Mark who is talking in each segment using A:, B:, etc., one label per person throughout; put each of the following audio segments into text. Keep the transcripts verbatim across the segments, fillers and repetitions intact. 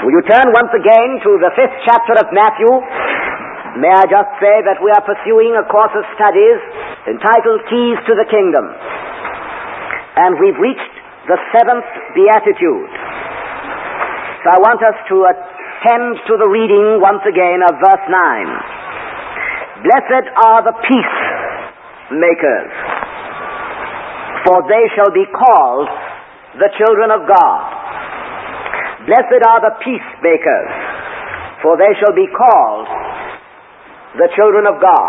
A: Will you turn once again to the fifth chapter of Matthew? May I just say that we are pursuing a course of studies entitled Keys to the Kingdom. And we've reached the seventh beatitude. So I want us to attend to the reading once again of verse nine. Blessed are the peacemakers, for they shall be called the children of God. Blessed are the peacemakers, for they shall be called the children of God.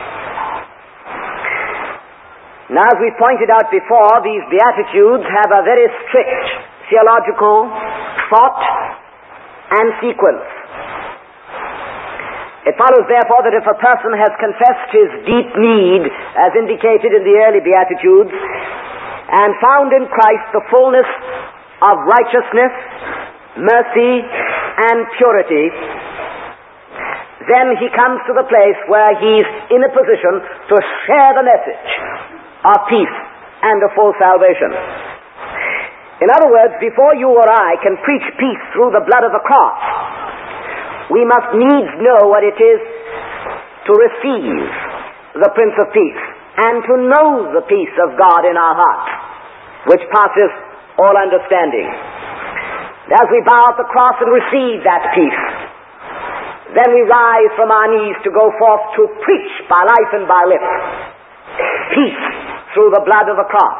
A: Now, as we pointed out before, these Beatitudes have a very strict theological thought and sequence. It follows, therefore, that if a person has confessed his deep need, as indicated in the early Beatitudes, and found in Christ the fullness of righteousness, mercy, and purity, then he comes to the place where he's in a position to share the message of peace and of full salvation. In other words, before you or I can preach peace through the blood of the cross, we must needs know what it is to receive the Prince of Peace and to know the peace of God in our hearts, which passes all understanding. As we bow at the cross and receive that peace, then we rise from our knees to go forth to preach by life and by lip peace through the blood of the cross.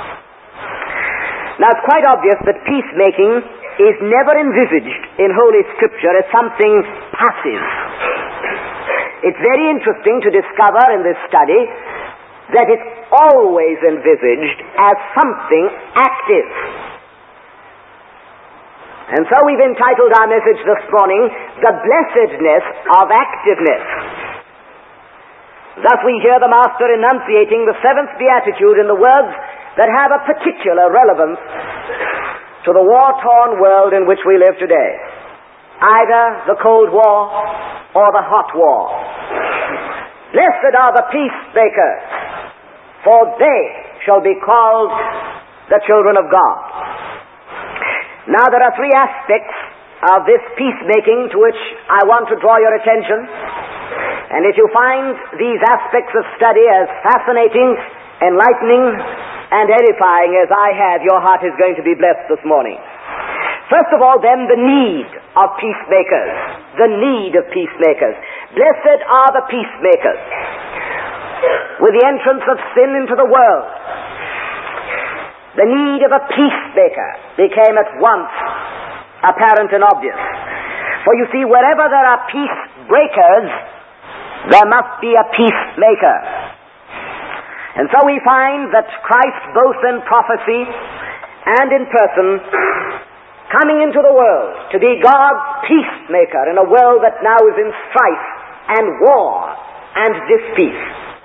A: Now, it's quite obvious that peacemaking is never envisaged in Holy Scripture as something passive. It's very interesting to discover in this study that it's always envisaged as something active. And so we've entitled our message this morning, The Blessedness of Activeness. Thus we hear the Master enunciating the seventh beatitude in the words that have a particular relevance to the war-torn world in which we live today. Either the Cold War or the Hot War. Blessed are the peacemakers, for they shall be called the children of God. Now there are three aspects of this peacemaking to which I want to draw your attention. And if you find these aspects of study as fascinating, enlightening, and edifying as I have, your heart is going to be blessed this morning. First of all, then, the need of peacemakers. The need of peacemakers. Blessed are the peacemakers. With the entrance of sin into the world, the need of a peacemaker became at once apparent and obvious. For you see, wherever there are peace breakers, there must be a peacemaker. And so we find that Christ, both in prophecy and in person, coming into the world to be God's peacemaker in a world that now is in strife and war and dispeace.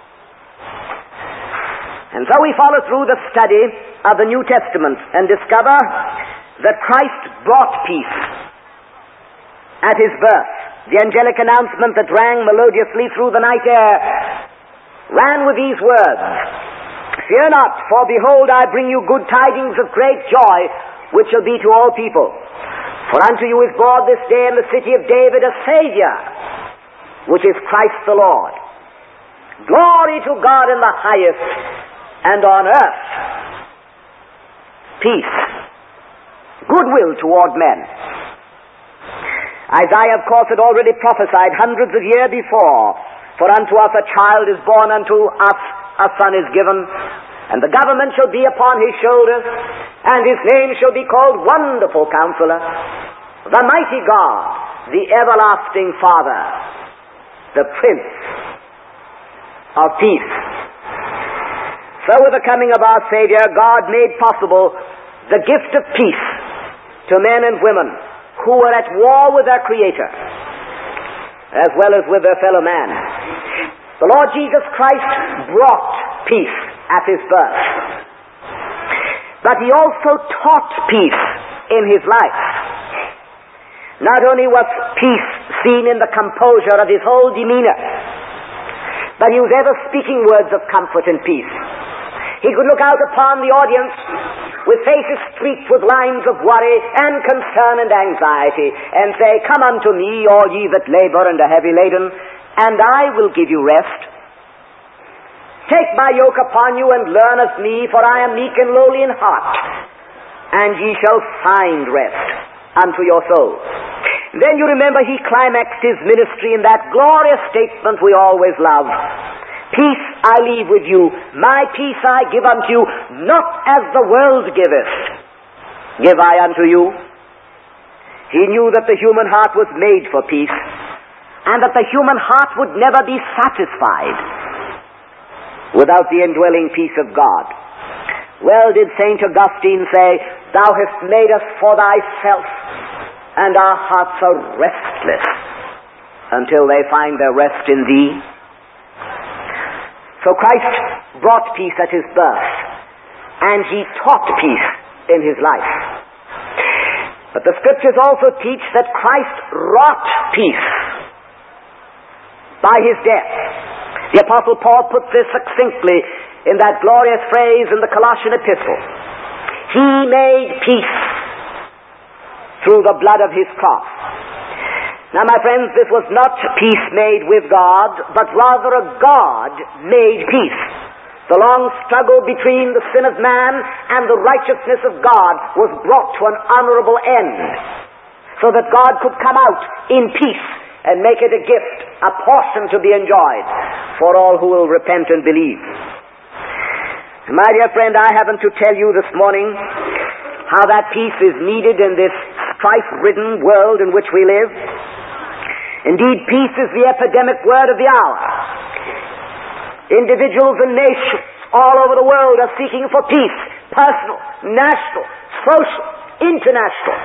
A: And so we follow through the study of the New Testament and discover that Christ brought peace at his birth. The angelic announcement that rang melodiously through the night air ran with these words, Fear not, for behold, I bring you good tidings of great joy, which shall be to all people. For unto you is born this day in the city of David a Savior, which is Christ the Lord. Glory to God in the highest, and on earth peace, goodwill toward men. Isaiah, of course, had already prophesied hundreds of years before, For unto us a child is born, unto us a son is given, and the government shall be upon his shoulders, and his name shall be called Wonderful Counselor, the Mighty God, the Everlasting Father, the Prince of Peace. So with the coming of our Savior, God made possible the gift of peace to men and women who were at war with their Creator, as well as with their fellow man. The Lord Jesus Christ brought peace at his birth, but he also taught peace in his life. Not only was peace seen in the composure of his whole demeanor, but he was ever speaking words of comfort and peace. He could look out upon the audience with faces streaked with lines of worry and concern and anxiety, and say, "Come unto me, all ye that labor and are heavy laden, and I will give you rest. Take my yoke upon you and learn of me, for I am meek and lowly in heart, and ye shall find rest unto your souls." Then you remember he climaxed his ministry in that glorious statement we always love: "Peace I leave with you, my peace I give unto you, not as the world giveth, give I unto you." He knew that the human heart was made for peace, and that the human heart would never be satisfied without the indwelling peace of God. Well did Saint Augustine say, "Thou hast made us for thyself, and our hearts are restless until they find their rest in thee." So Christ brought peace at his birth, and he taught peace in his life. But the scriptures also teach that Christ wrought peace by his death. The Apostle Paul puts this succinctly in that glorious phrase in the Colossian epistle: "He made peace through the blood of his cross." Now, my friends, this was not peace made with God, but rather a God-made peace. The long struggle between the sin of man and the righteousness of God was brought to an honorable end, so that God could come out in peace and make it a gift, a portion to be enjoyed for all who will repent and believe. My dear friend, I haven't to tell you this morning how that peace is needed in this strife-ridden world in which we live. Indeed, peace is the epidemic word of the hour. Individuals and nations all over the world are seeking for peace, personal, national, social, international.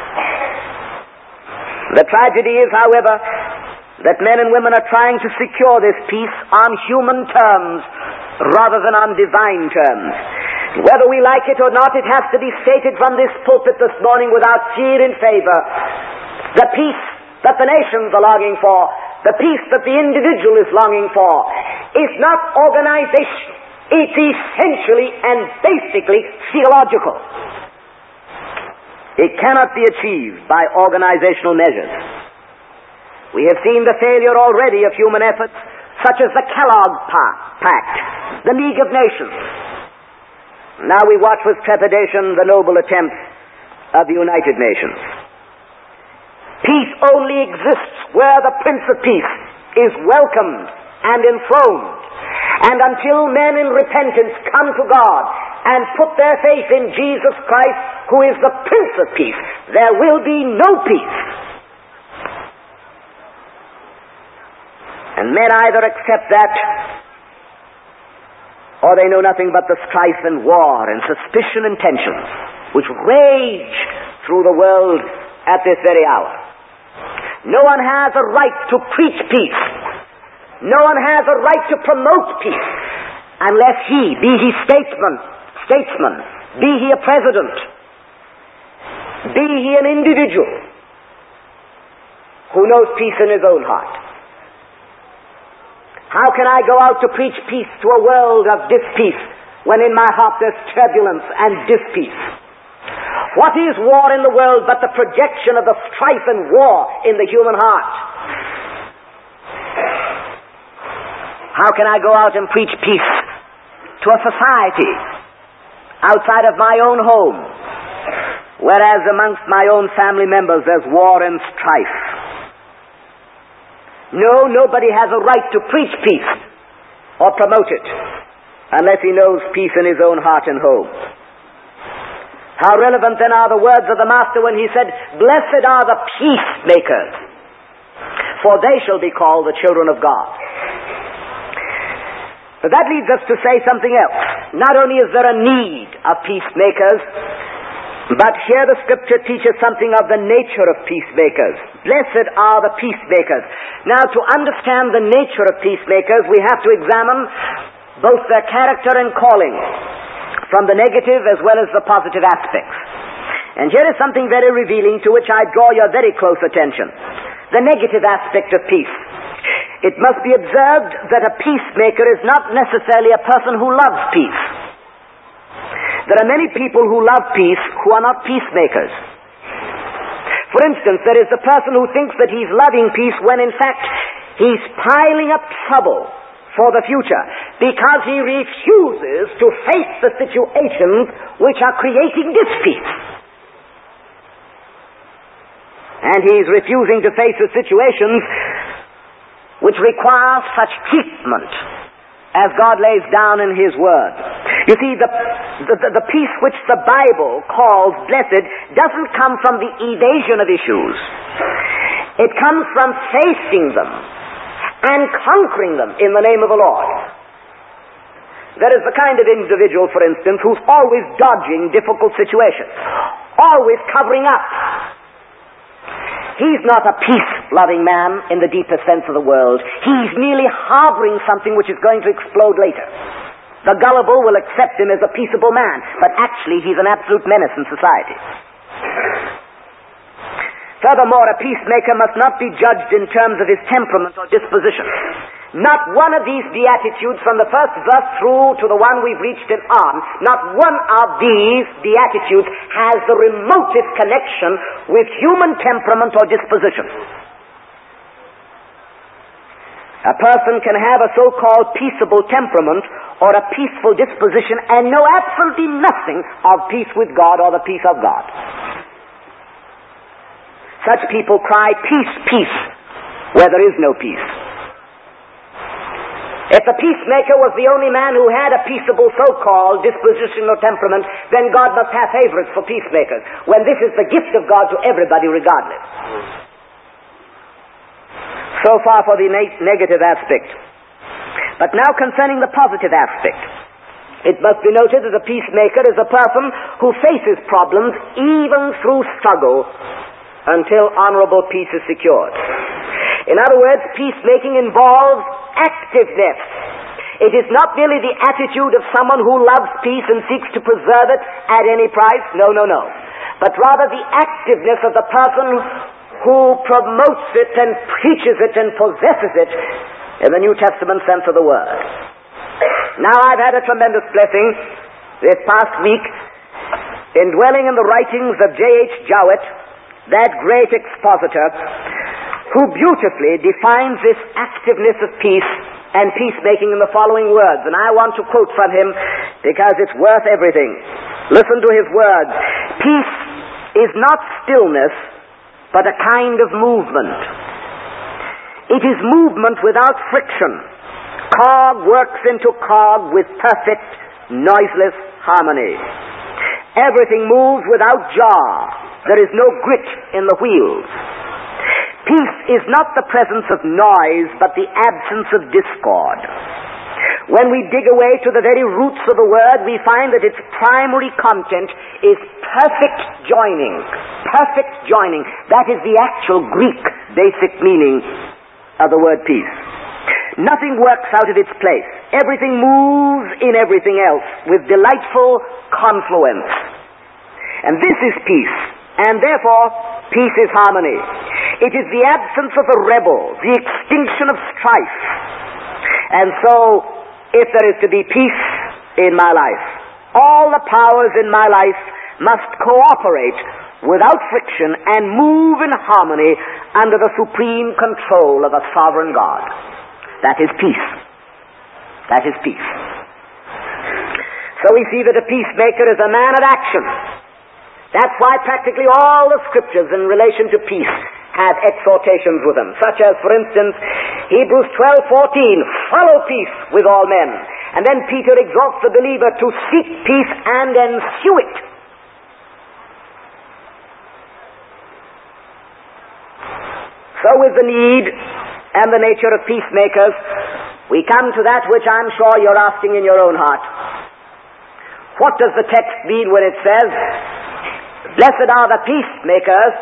A: The tragedy is, however, that men and women are trying to secure this peace on human terms rather than on divine terms. Whether we like it or not, it has to be stated from this pulpit this morning without fear and favor. The peace that the nations are longing for, the peace that the individual is longing for, is not organization. It's essentially and basically theological. It cannot be achieved by organizational measures. We have seen the failure already of human efforts, such as the Kellogg Pact, the League of Nations. Now we watch with trepidation the noble attempts of the United Nations. Peace only exists where the Prince of Peace is welcomed and enthroned. And until men in repentance come to God and put their faith in Jesus Christ, who is the Prince of Peace, there will be no peace. And men either accept that, or they know nothing but the strife and war and suspicion and tensions which rage through the world at this very hour. No one has a right to preach peace. No one has a right to promote peace unless he, be he statesman, statesman, be he a president, be he an individual who knows peace in his own heart. How can I go out to preach peace to a world of dispeace when in my heart there's turbulence and dispeace? What is war in the world but the projection of the strife and war in the human heart? How can I go out and preach peace to a society outside of my own home, whereas amongst my own family members there's war and strife? No, nobody has a right to preach peace or promote it unless he knows peace in his own heart and home. How relevant then are the words of the Master when he said, "Blessed are the peacemakers, for they shall be called the children of God." But that leads us to say something else. Not only is there a need of peacemakers, but here the Scripture teaches something of the nature of peacemakers. Blessed are the peacemakers. Now, to understand the nature of peacemakers, we have to examine both their character and calling, from the negative as well as the positive aspects. And here is something very revealing to which I draw your very close attention. The negative aspect of peace. It must be observed that a peacemaker is not necessarily a person who loves peace. There are many people who love peace who are not peacemakers. For instance, there is the person who thinks that he's loving peace when in fact he's piling up trouble for the future because he refuses to face the situations which are creating dispeace. And he's refusing to face the situations which require such treatment as God lays down in His Word. You see, the, the, the peace which the Bible calls blessed doesn't come from the evasion of issues. It comes from facing them and conquering them in the name of the Lord. There is the kind of individual, for instance, who's always dodging difficult situations, always covering up. He's not a peace-loving man in the deepest sense of the word. He's merely harboring something which is going to explode later. The gullible will accept him as a peaceable man, but actually he's an absolute menace in society. Furthermore, a peacemaker must not be judged in terms of his temperament or disposition. Not one of these beatitudes, from the first verse through to the one we've reached in on, not one of these beatitudes has the remotest connection with human temperament or disposition. A person can have a so-called peaceable temperament or a peaceful disposition and know absolutely nothing of peace with God or the peace of God. Such people cry, peace, peace, where there is no peace. If the peacemaker was the only man who had a peaceable so-called disposition or temperament, then God must have favorites for peacemakers, when this is the gift of God to everybody regardless. So far for the ne- negative aspect. But now concerning the positive aspect. It must be noted that a peacemaker is a person who faces problems even through struggle until honorable peace is secured. In other words, peacemaking involves activeness. It is not merely the attitude of someone who loves peace and seeks to preserve it at any price. No, no, no. But rather the activeness of the person who promotes it and preaches it and possesses it in the New Testament sense of the word. Now, I've had a tremendous blessing this past week in dwelling in the writings of J H Jowett, that great expositor, who beautifully defines this activeness of peace and peacemaking in the following words. And I want to quote from him because it's worth everything. Listen to his words. Peace is not stillness, but a kind of movement. It is movement without friction. Cog works into cog with perfect, noiseless harmony. Everything moves without jar. There is no grit in the wheels. Peace is not the presence of noise, but the absence of discord. When we dig away to the very roots of the word, we find that its primary content is perfect joining. Perfect joining. That is the actual Greek basic meaning of the word peace. Nothing works out of its place. Everything moves in everything else with delightful confluence. And this is peace. And therefore, peace is harmony. It is the absence of a rebel, the extinction of strife. And so, if there is to be peace in my life, all the powers in my life must cooperate without friction and move in harmony under the supreme control of a sovereign God. That is peace. That is peace. So we see that a peacemaker is a man of action. That's why practically all the scriptures in relation to peace have exhortations with them, such as, for instance, Hebrews twelve fourteen, follow peace with all men. And then Peter exhorts the believer to seek peace and ensue it. So with the need and the nature of peacemakers, we come to that which I'm sure you're asking in your own heart. What does the text mean when it says, blessed are the peacemakers,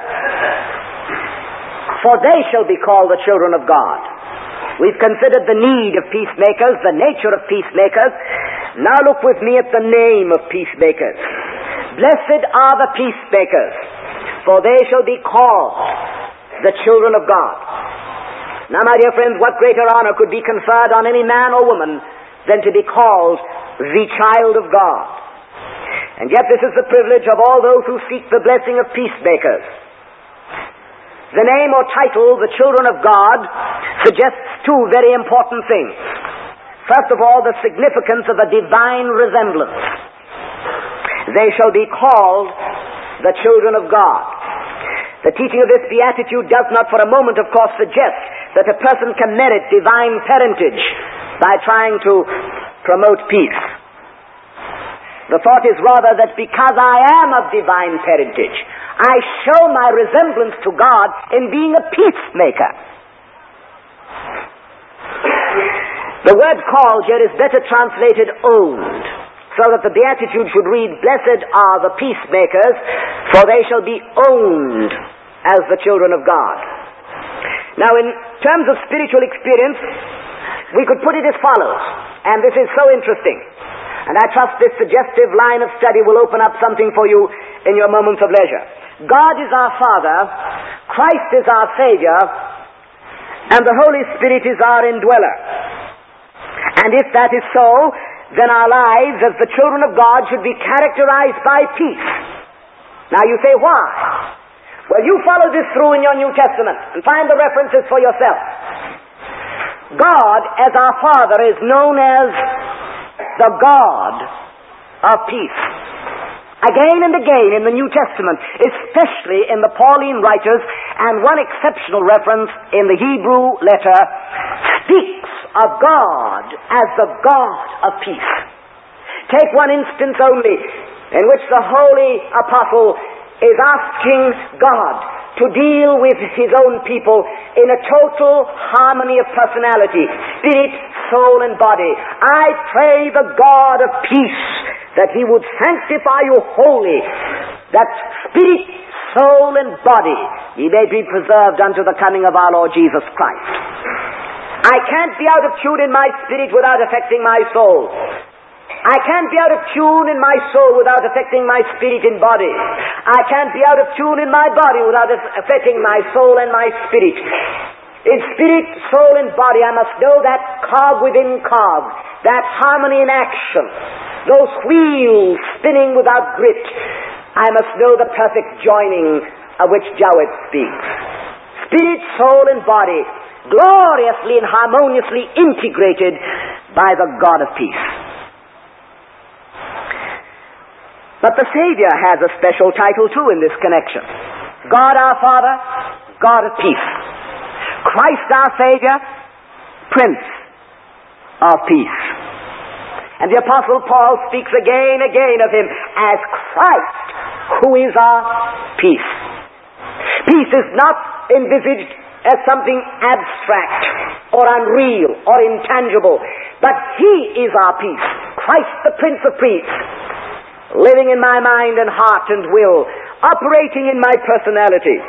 A: for they shall be called the children of God. We've considered the need of peacemakers, the nature of peacemakers. Now look with me at the name of peacemakers. Blessed are the peacemakers, for they shall be called the children of God. Now, my dear friends, what greater honor could be conferred on any man or woman than to be called the child of God? And yet this is the privilege of all those who seek the blessing of peacemakers. The name or title, the children of God, suggests two very important things. First of all, the significance of a divine resemblance. They shall be called the children of God. The teaching of this beatitude does not for a moment, of course, suggest that a person can merit divine parentage by trying to promote peace. The thought is rather that because I am of divine parentage, I show my resemblance to God in being a peacemaker. The word called here is better translated owned, so that the beatitude should read, blessed are the peacemakers, for they shall be owned as the children of God. Now, in terms of spiritual experience, we could put it as follows, and this is so interesting, and I trust this suggestive line of study will open up something for you in your moments of leisure. God is our Father, Christ is our Savior, and the Holy Spirit is our indweller. And if that is so, then our lives as the children of God should be characterized by peace. Now you say, why? Well, you follow this through in your New Testament and find the references for yourself. God, as our Father, is known as the God of peace. Again and again in the New Testament, especially in the Pauline writers, and one exceptional reference in the Hebrew letter, speaks of God as the God of peace. Take one instance only in which the holy apostle is asking God to deal with his own people in a total harmony of personality, spirit, soul, and body. I pray the God of peace that he would sanctify you wholly, that spirit, soul, and body ye may be preserved unto the coming of our Lord Jesus Christ. I can't be out of tune in my spirit without affecting my soul. I can't be out of tune in my soul without affecting my spirit and body. I can't be out of tune in my body without affecting my soul and my spirit. In spirit, soul, and body, I must know that cog within cog, that harmony in action, those wheels spinning without grit. I must know the perfect joining of which Jowett speaks. Spirit, soul, and body, gloriously and harmoniously integrated by the God of peace. But the Savior has a special title too in this connection. God our Father, God of peace. Christ our Savior, Prince of peace. And the Apostle Paul speaks again and again of him as Christ, who is our peace. Peace is not envisaged as something abstract or unreal or intangible, but he is our peace. Christ the Prince of Peace, living in my mind and heart and will, operating in my personality.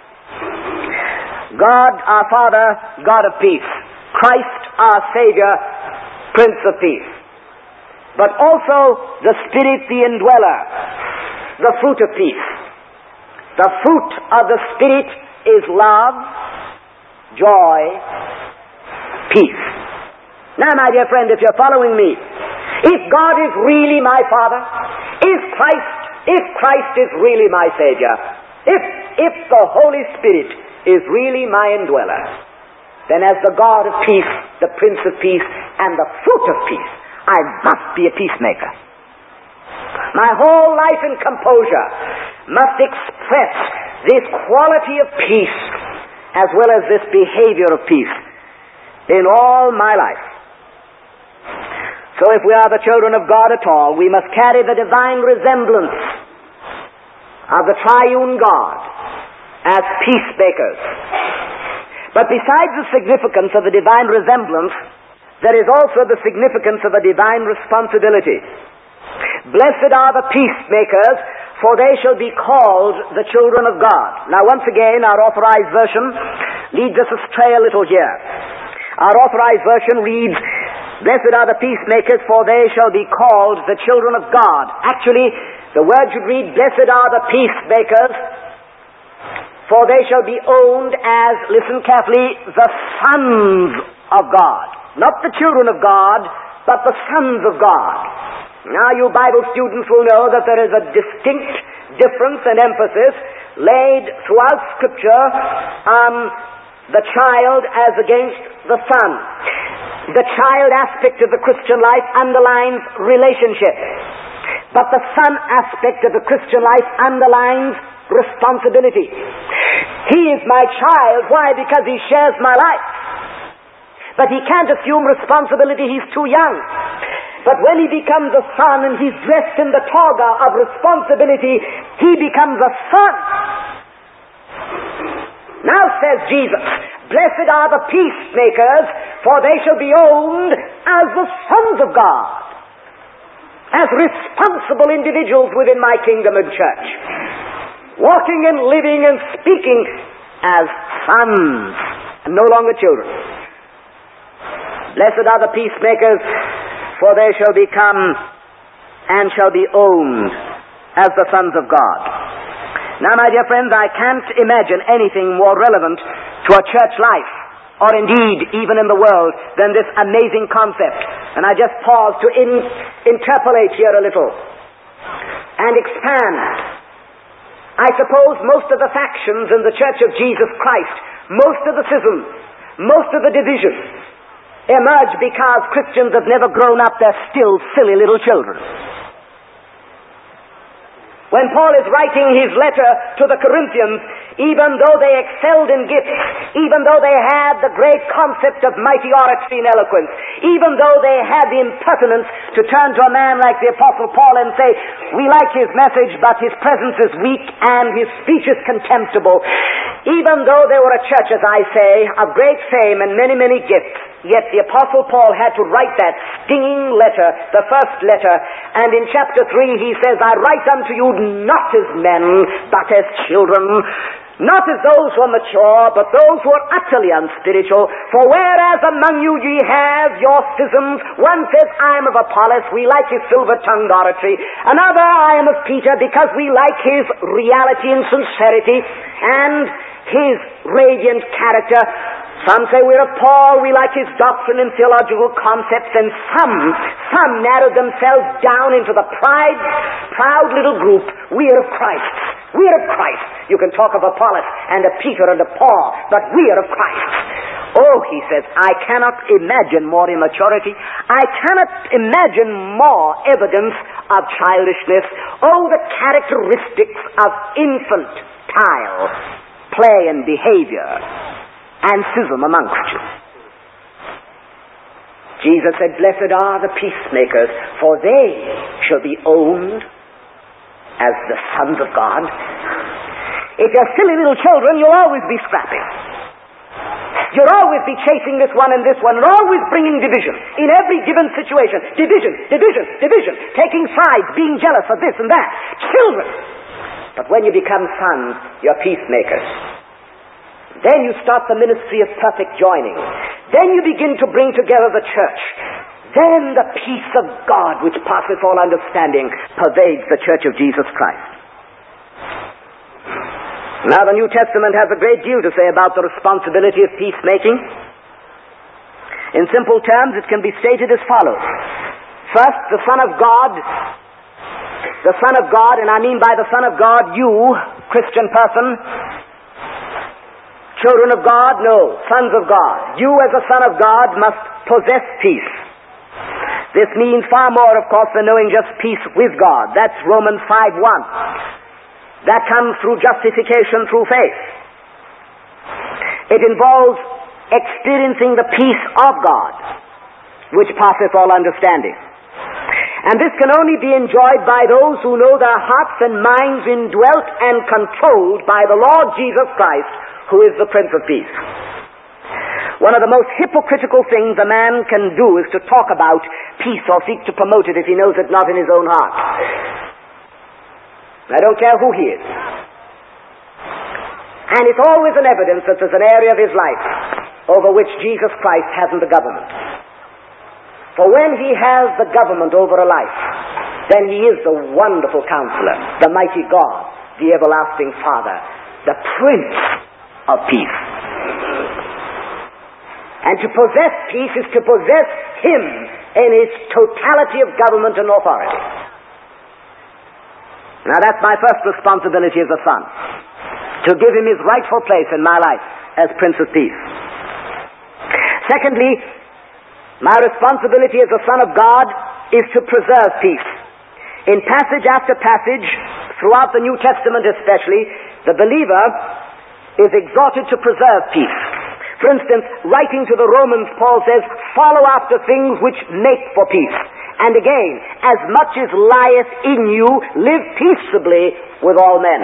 A: God our Father, God of peace. Christ our Savior, Prince of peace. But also the Spirit, the indweller, the fruit of peace. The fruit of the Spirit is love, joy, peace. Now, my dear friend, if you're following me, if God is really my Father, if Christ, if Christ is really my Savior, if, if the Holy Spirit is really my indweller, then as the God of peace, the Prince of peace, and the fruit of peace, I must be a peacemaker. My whole life and composure must express this quality of peace as well as this behavior of peace in all my life. So if we are the children of God at all, we must carry the divine resemblance of the triune God as peacemakers. But besides the significance of the divine resemblance, there is also the significance of a divine responsibility. Blessed are the peacemakers, for they shall be called the children of God. Now once again, our Authorized Version leads us astray a little here. Our Authorized Version reads, blessed are the peacemakers, for they shall be called the children of God. Actually, the word should read, blessed are the peacemakers, for they shall be owned as, listen carefully, the sons of God. Not the children of God, but the sons of God. Now you Bible students will know that there is a distinct difference and emphasis laid throughout Scripture on the child as against the son. The child aspect of the Christian life underlines relationship, but the son aspect of the Christian life underlines responsibility. He is my child. Why? Because he shares my life. But he can't assume responsibility. He's too young. But when he becomes a son and he's dressed in the toga of responsibility, he becomes a son. Now says Jesus, blessed are the peacemakers, for they shall be owned as the sons of God, as responsible individuals within my kingdom and church, walking and living and speaking as sons and no longer children. Blessed are the peacemakers, for they shall become and shall be owned as the sons of God. Now, my dear friends, I can't imagine anything more relevant to a church life, or indeed even in the world, than this amazing concept. And I just pause to in, interpolate here a little and expand. I suppose most of the factions in the Church of Jesus Christ, most of the schisms, most of the divisions, emerge because Christians have never grown up. They're still silly little children. When Paul is writing his letter to the Corinthians, even though they excelled in gifts, even though they had the great concept of mighty oratory and eloquence, even though they had the impertinence to turn to a man like the Apostle Paul and say, we like his message, but his presence is weak and his speech is contemptible, even though they were a church, as I say, of great fame and many, many gifts, yet the Apostle Paul had to write that stinging letter, the first letter, and in chapter three he says, I write unto you not as men, but as children, not as those who are mature, but those who are utterly unspiritual. For whereas among you ye have your schisms, one says, I am of Apollos, we like his silver-tongued oratory. Another, I am of Peter, because we like his reality and sincerity, and his radiant character. Some say we're of Paul, we like his doctrine and theological concepts, and some, some narrow themselves down into the pride, proud little group, we are of Christ. We are of Christ. You can talk of Apollos and of Peter and of Paul, but we are of Christ. Oh, he says, I cannot imagine more immaturity. I cannot imagine more evidence of childishness. Oh, the characteristics of infantile play and behavior and schism amongst you. Jesus said, blessed are the peacemakers, for they shall be owned as the sons of God. If you're silly little children, you'll always be scrapping. You'll always be chasing this one and this one, and always bringing division. In every given situation, division, division, division, taking sides, being jealous of this and that. Children. But when you become sons, you're peacemakers. Then you start the ministry of perfect joining. Then you begin to bring together the church. Then the peace of God, which passeth all understanding, pervades the church of Jesus Christ. Now the New Testament has a great deal to say about the responsibility of peacemaking. In simple terms, it can be stated as follows. First, the Son of God, the Son of God, and I mean by the Son of God, you, Christian person, children of God, no, sons of God. You as a son of God must possess peace. This means far more, of course, than knowing just peace with God. That's Romans five one. That comes through justification through faith. It involves experiencing the peace of God, which passeth all understanding. And this can only be enjoyed by those who know their hearts and minds indwelt and controlled by the Lord Jesus Christ, who is the Prince of Peace. One of the most hypocritical things a man can do is to talk about peace or seek to promote it if he knows it not in his own heart. I don't care who he is. And it's always an evidence that there's an area of his life over which Jesus Christ hasn't the government. For when he has the government over a life, then he is the wonderful counselor, the mighty God, the everlasting Father, the Prince of Peace. And to possess peace is to possess him in its totality of government and authority. Now that's my first responsibility as a son, to give him his rightful place in my life as Prince of Peace. Secondly, my responsibility as a son of God is to preserve peace. In passage after passage, throughout the New Testament especially, the believer is exhorted to preserve peace. For instance, writing to the Romans, Paul says, follow after things which make for peace. And again, as much as lieth in you, live peaceably with all men.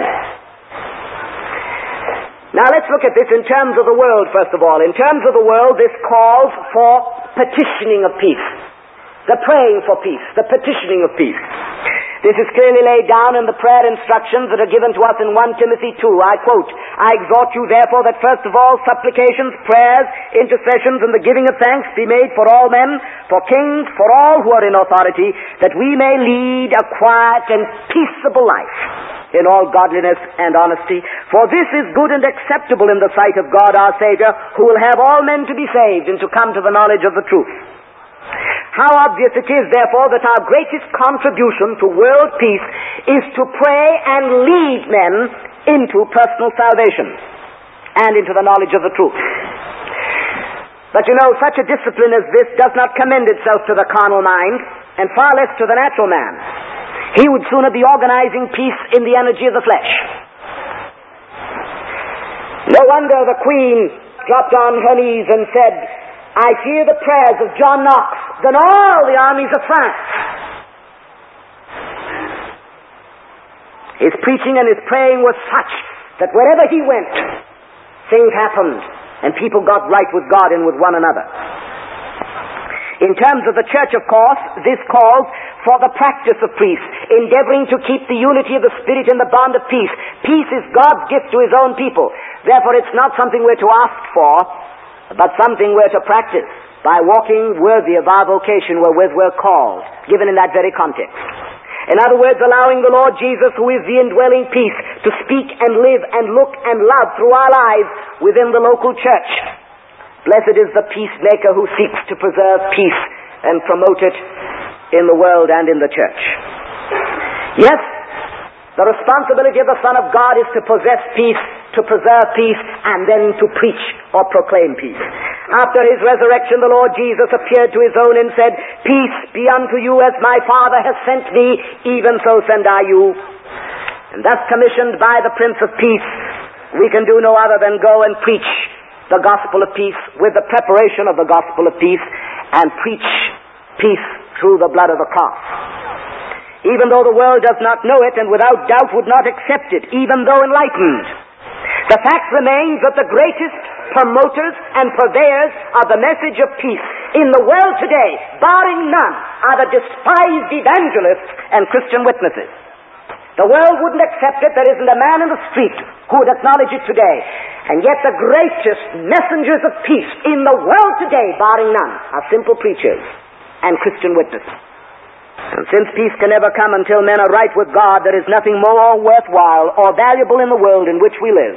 A: Now let's look at this in terms of the world, first of all. In terms of the world, this calls for petitioning of peace. The praying for peace, the petitioning of peace. This is clearly laid down in the prayer instructions that are given to us in First Timothy two. I quote, I exhort you therefore that first of all supplications, prayers, intercessions, and the giving of thanks be made for all men, for kings, for all who are in authority, that we may lead a quiet and peaceable life in all godliness and honesty. For this is good and acceptable in the sight of God our Savior, who will have all men to be saved and to come to the knowledge of the truth. How obvious it is, therefore, that our greatest contribution to world peace is to pray and lead men into personal salvation and into the knowledge of the truth. But you know, such a discipline as this does not commend itself to the carnal mind, and far less to the natural man. He would sooner be organizing peace in the energy of the flesh. No wonder the Queen dropped on her knees and said, I fear the prayers of John Knox than all the armies of France. His preaching and his praying was such that wherever he went, things happened and people got right with God and with one another. In terms of the church, of course, this calls for the practice of peace, endeavoring to keep the unity of the Spirit in the bond of peace. Peace is God's gift to His own people. Therefore, it's not something we're to ask for, but something we're to practice by walking worthy of our vocation wherewith we're called, given in that very context. In other words, allowing the Lord Jesus, who is the indwelling peace, to speak and live and look and love through our lives within the local church. Blessed is the peacemaker who seeks to preserve peace and promote it in the world and in the church. Yes, the responsibility of the Son of God is to possess peace, to preserve peace, and then to preach or proclaim peace. After His resurrection, the Lord Jesus appeared to His own and said, Peace be unto you, as my Father has sent me, even so send I you. And thus commissioned by the Prince of Peace, we can do no other than go and preach the gospel of peace with the preparation of the gospel of peace, and preach peace through the blood of the cross. Even though the world does not know it and without doubt would not accept it, even though enlightened, the fact remains that the greatest promoters and purveyors of the message of peace in the world today, barring none, are the despised evangelists and Christian witnesses. The world wouldn't accept it. There isn't a man in the street who would acknowledge it today. And yet the greatest messengers of peace in the world today, barring none, are simple preachers and Christian witnesses. And since peace can never come until men are right with God, there is nothing more worthwhile or valuable in the world in which we live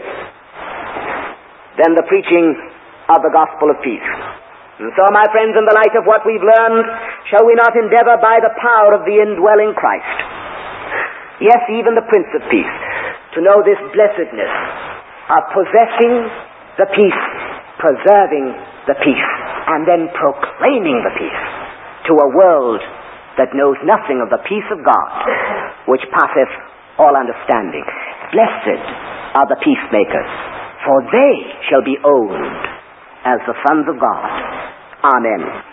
A: than the preaching of the gospel of peace. And so, my friends, in the light of what we've learned, shall we not endeavor by the power of the indwelling Christ, yes, even the Prince of Peace, to know this blessedness of possessing the peace, preserving the peace, and then proclaiming the peace to a world that knows nothing of the peace of God, which passeth all understanding. Blessed are the peacemakers, for they shall be owned as the sons of God. Amen.